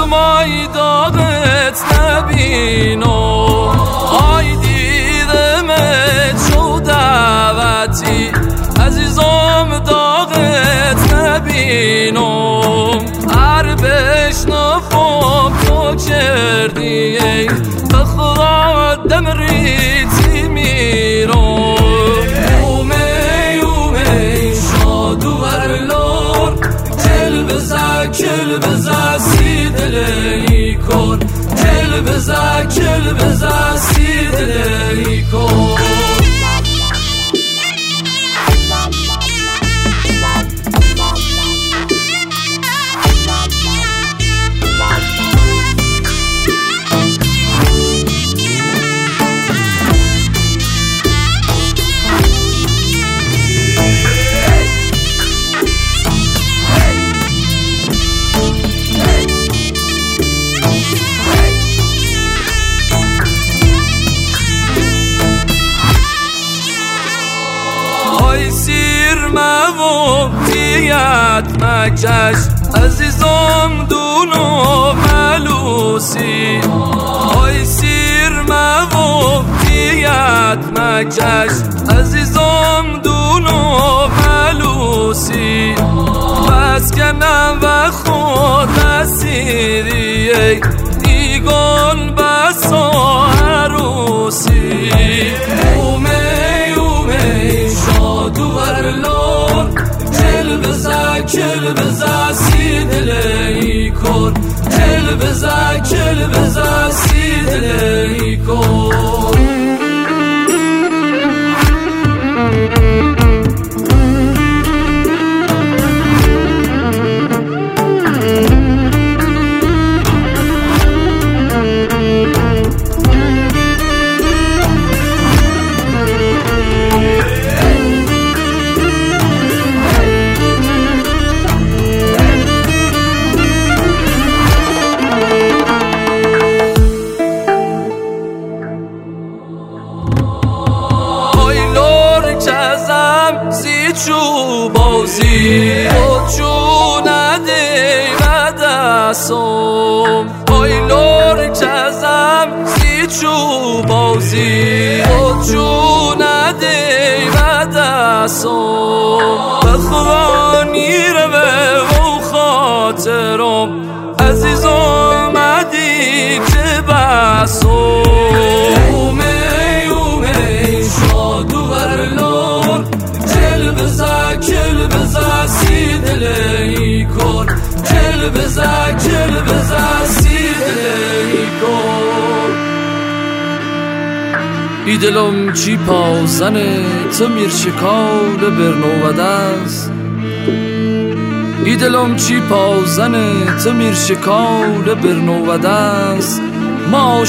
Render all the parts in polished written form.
مای داغت نبینم آی دیدمت شو دعوتی عزیزم داغت نبینم هر بشنفم تو کردی به خدا دم ریتی میرم اومه شاد و ورلور کل بزا سی دلی کن کل بزا سی دلی کن تیت مکش عزیزم دونو ملوسی آی سیر مو تیت مکش عزیزم دونو ملوسی بس کنم و خود نسیری ایگون بس عروسی اومه شاد و ورلور کل بزا سی دلی کن کل بزا سی دلی کن چو بازی و چو ندی و دستم آی لور کزم سی چو بازی و چو ندی و دستم بخوانی رو و خاطرم عزیزم ادی که بسم شاد و ورلور کل بزا سی دلی کن کل بزا سی دلی کن ای دلم چی پازنه تو میر شکال برنو و دست ای دلم چی پازنه تو میر شکال برنو و دست ما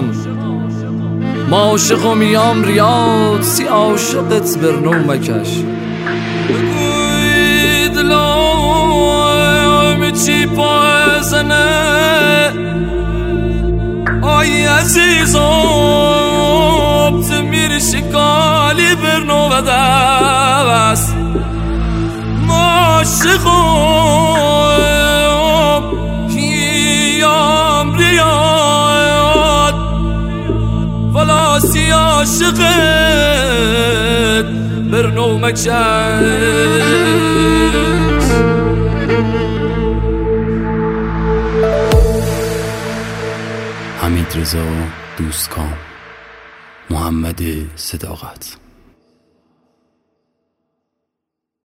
عاشقم یام ریاد سی عاشقت برنو مکش بگوی دلم چی پازنه آی عزیزم تو میر شکالی برنو و دست ما عاشقم یام ریاد ولا سی عاشقت برنو مکش حمید رضا دوستکام محمد صداقت